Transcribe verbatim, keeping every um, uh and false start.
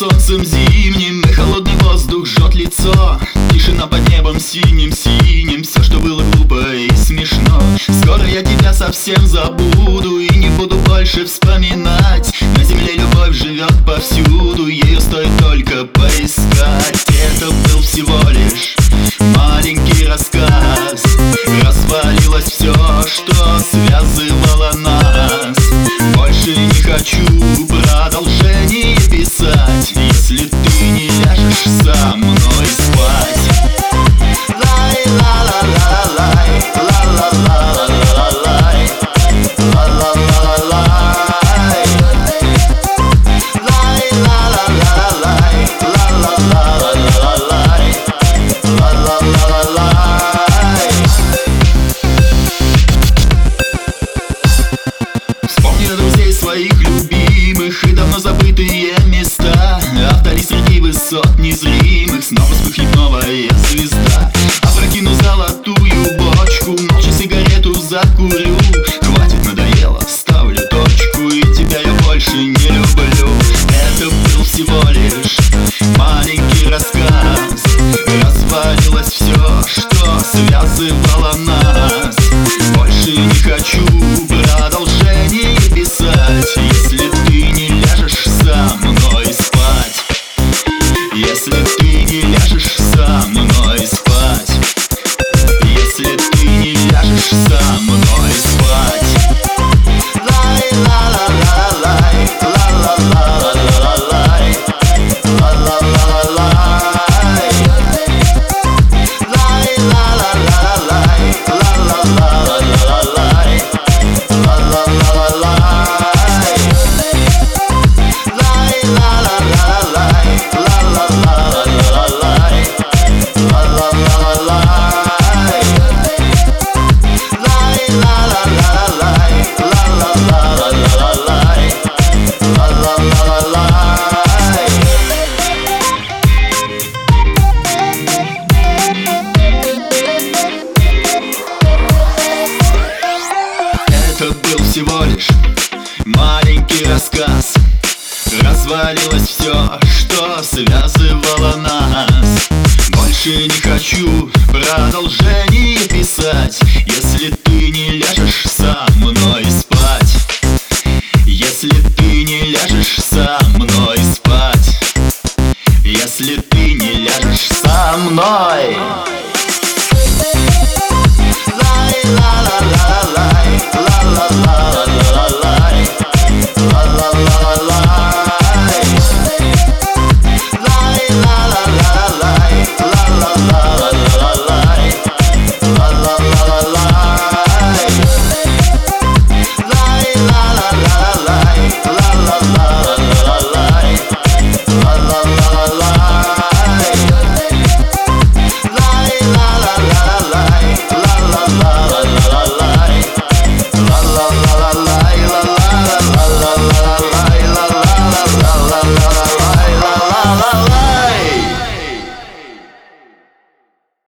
солнцем зимним, и холодный воздух жжет лицо. Тишина под небом синим-синим, все, что было глупо и смешно. Скоро я тебя совсем забуду и не буду больше вспоминать. На земле любовь живет повсюду, ее стоит только поискать. Это был всего лишь маленький рассказ. Развалилось все, что связывало нас. Больше не хочу продолжение писать, если ты не ляжешь со мной спать. Своих любимых и давно забытые места, а вдали среди высот незримых снова вспыхнет новая звезда. Опрокину золотую бочку, молча сигарету закурю. Хватит, надоело, ставлю точку, и тебя я больше не люблю. Это был всего лишь маленький рассказ. Развалилось все, что связывало нас. Больше не хочу продолжение писать, если ты не ляжешь со мной спать. Если ты не ляжешь со мной спать. Если ты не ляжешь со мной спать. Это был всего лишь маленький рассказ. Развалилось все, что связывало нас. Больше не хочу продолжение писать, если ты не ляжешь со мной спать. Если ты не ляжешь со